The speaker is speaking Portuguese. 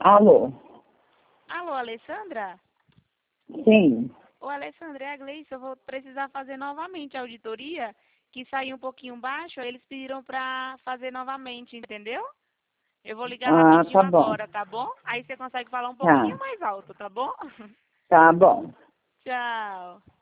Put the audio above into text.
Alô? Alô, Alessandra? Sim. Ô, Alessandra, é a Gleice, eu vou precisar fazer novamente a auditoria, que saiu um pouquinho baixo, aí eles pediram pra fazer novamente, entendeu? Eu vou ligar Ah, rapidinho tá bom. agora, tá bom? Aí você consegue falar um Tá. pouquinho mais alto, tá bom? Tá bom. Tchau.